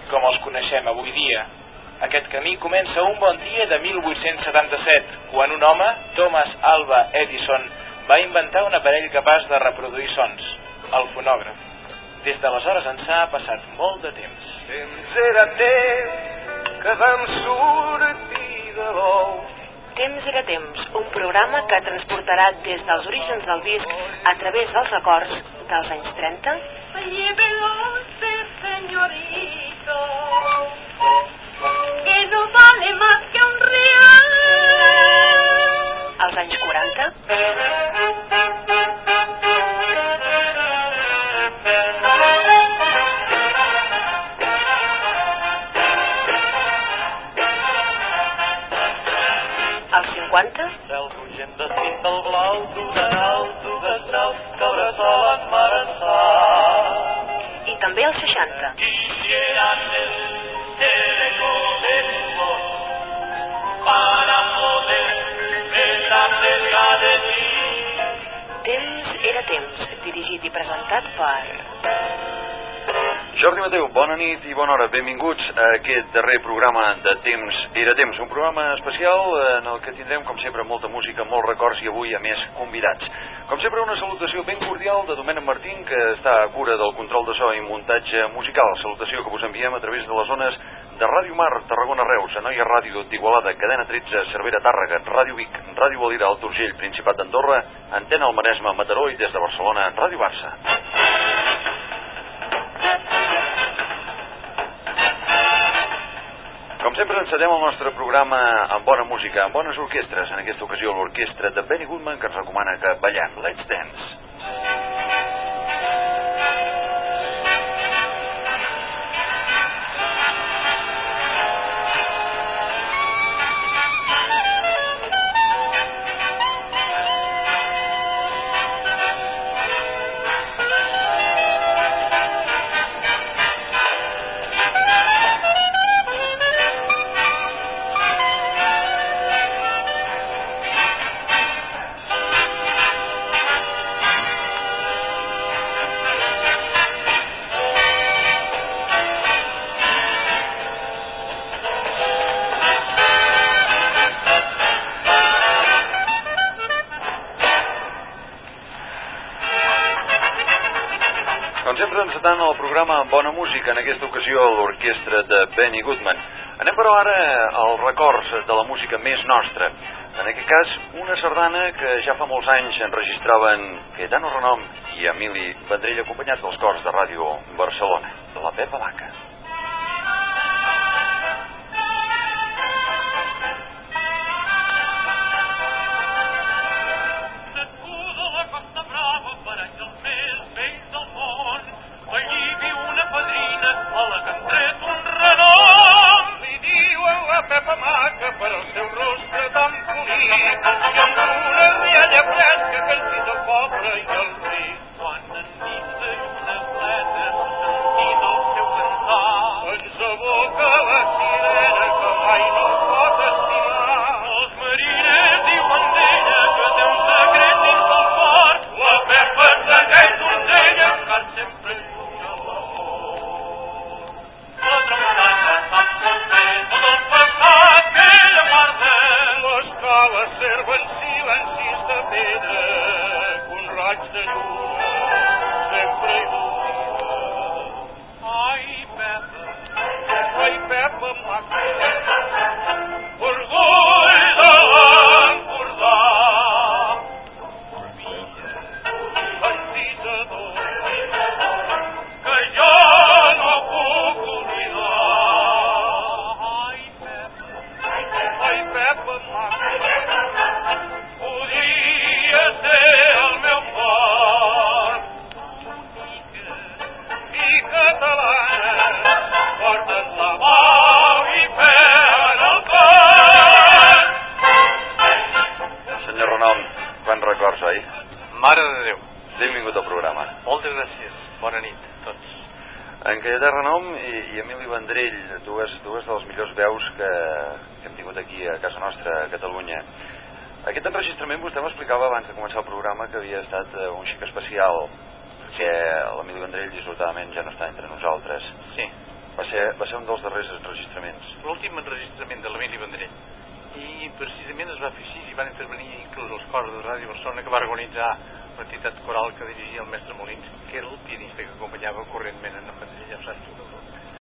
com els coneixem avui dia. Aquest camí comença un bon dia de 1877, quan un home, Thomas Alva Edison, va inventar un aparell capaç de reproduir sons, el fonògraf. Des d'aleshores ençà ha passat molt de temps. Temps era temps que vam sortir de l'ou. Temps era temps, un programa que transportarà des dels orígens del disc a través dels records dels anys 30. Llévelo, señorito, que no vale más que un real. Als anys 40. Als 50. Cel rogent de cinta al blau, d'orenal, de sal, que bressol embarassar. I també als 60. Quisiera ser teleconejo para poder besar cerca de ti. Temps era temps, dirigit i presentat per... Jordi Mateu, bona nit i bona hora. Benvinguts a aquest darrer programa de Temps era temps, un programa especial en el que tindrem, com sempre, molta música, molts records i avui, a més, convidats. Com sempre, una salutació ben cordial de Domènec Martín, que està a cura del control de so i muntatge musical. Salutació que us enviem a través de les zones de Ràdio Mar, Tarragona, Reus, Anoia Ràdio d'Igualada, Cadena 13, Cervera, Tàrrega, Ràdio Vic, Ràdio Valira, Alt Urgell, Principat d'Andorra, Antena al Maresme, Mataró i des de Barcelona, Ràdio Barça. Com sempre, encetem el nostre programa amb bona música, amb bones orquestres. En aquesta ocasió, l'orquestra de Benny Goodman, que ens recomana que ballem. Let's dance! Encetant el programa amb bona música, en aquesta ocasió l'orquestra de Benny Goodman. Anem però ara als records de la música més nostra. En aquest cas, una sardana que ja fa molts anys enregistraven Gaetano Renom i Emili Vendrell, acompanyats dels cors de Ràdio Barcelona, de la Pepa Vaca. En Gaetano Renom i Emili Vendrell, dues de les millors veus que hem tingut aquí a casa nostra, a Catalunya. Aquest enregistrament vostè m'explicava abans de començar el programa que havia estat un xic especial, perquè l'Emili Vendrell dissortadament ja no està entre nosaltres. Sí. Va ser un dels darrers enregistraments. L'últim enregistrament de l'Emili Vendrell. I precisament es va fer així i van intervenir inclús els cors de Ràdio Barcelona, que va organitzar l'entitat coral que dirigia el mestre Molins, que era el pianista que acompanyava correntment en Vendrell, ja ho saps tu.